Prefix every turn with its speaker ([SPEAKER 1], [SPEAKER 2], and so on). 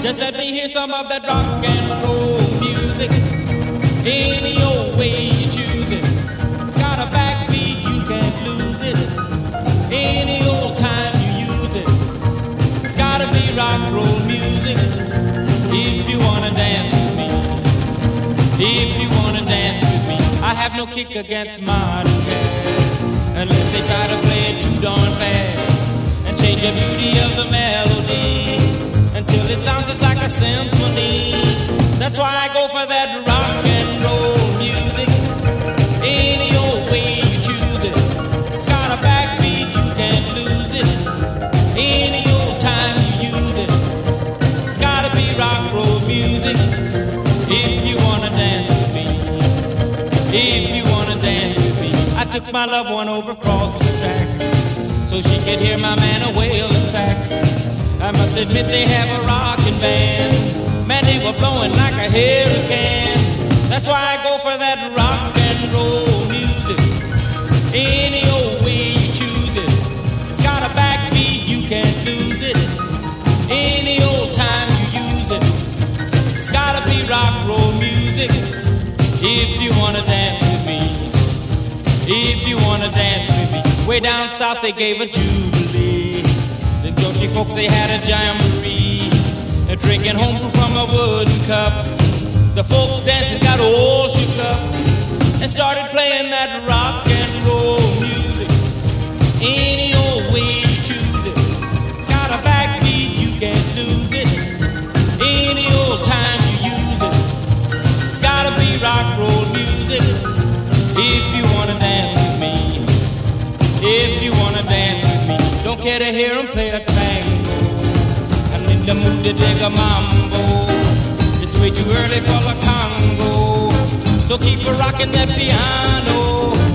[SPEAKER 1] Just let me hear some of that rock and roll music. Any old way you choose it. It's got a backbeat, you can't lose it. Any old time you use it. It's gotta be rock and roll music. If you wanna dance with me. If you wanna dance with me. I have no kick against modern jazz, unless they try to play it too darn fast and change the beauty of the melody until it sounds just like a symphony. That's why I go for that rock and roll music. Any old way you choose it. It's got a backbeat, you can't lose it. Any old time you use it. It's gotta be rock and roll music. If you wanna dance with me. If you wanna dance with me. I took my loved one over across the tracks so she could hear my man a wailing sax. I must admit they have a rockin' band. Man, they were blowing like a hurricane. That's why I go for that rock and roll music. Any old way you choose it. It's got a backbeat, you can't lose it. Any old time you use it. It's gotta be rock and roll music. If you wanna dance with me. If you wanna dance with me. Way down south they gave a jubilee. The country folks, they had a jamboree, drinking home from a wooden cup. The folks dancing got all shook up and started playing that rock and roll music. Any old way you choose it. It's got a backbeat, you can't lose it. Any old time you use it. It's gotta be rock and roll music. If you wanna dance with me. If you wanna dance with me. Don't care to hear him play a tango. I'm in the mood to dig a mambo. It's way too early for the Congo. So keep a rocking that piano.